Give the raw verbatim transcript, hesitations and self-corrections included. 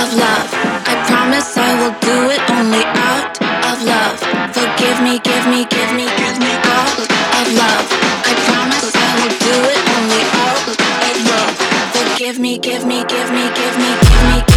of love. I promise I will do it only out of love. Forgive me, give me, give me, give me out of love. I promise I will do it only out of love. Forgive me, give me, give me, give me, give me.